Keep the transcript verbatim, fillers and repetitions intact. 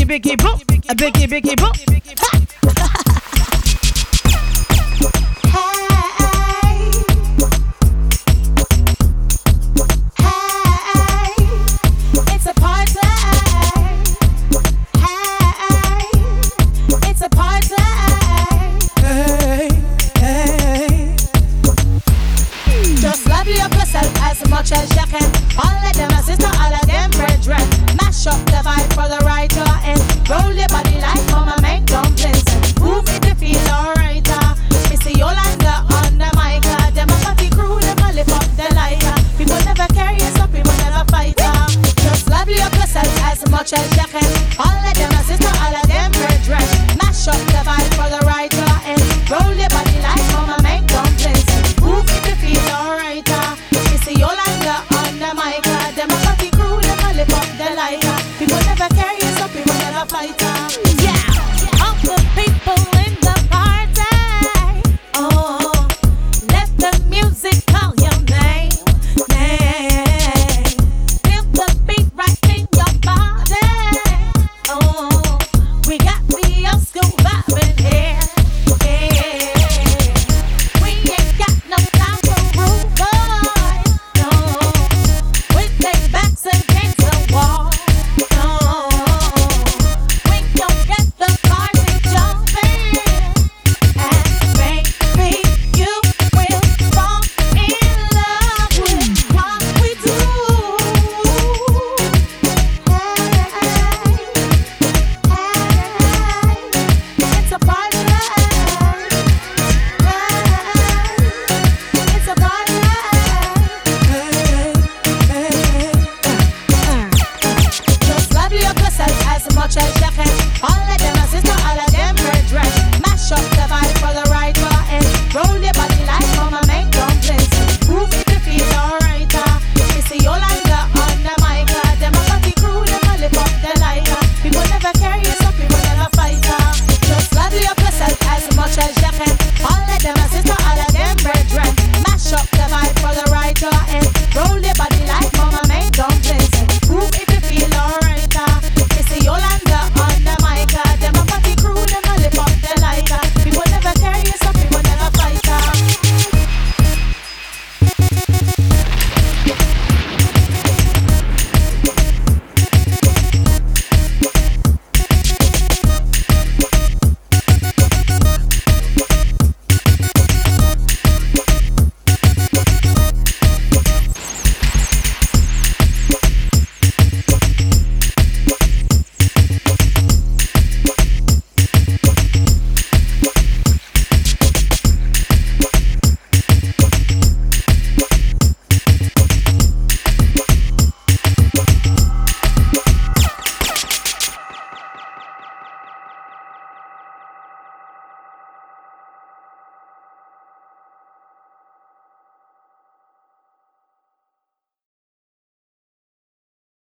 biggie boo, a biggie biggie boo. As much as you can. All of them a sister, all of them brethren. Mash up the vibe for the right to end. Roll your body like mama make dumplings. Move it to feel alright. Uh. Missy Yolanda on the mic. Uh. Them a party crew, them a lift up the light. Uh. People never carry us up, people never fight. Uh. Just love up yourself as much as you can. All of them a sister, all of them brethren. Mash up the vibe for the right to end. Roll your body like mama make dumplings. Move it to feel alright. Uh. Yolanda on the mic, them a party crew, them a lift up the light. People never carry us up, people never fight.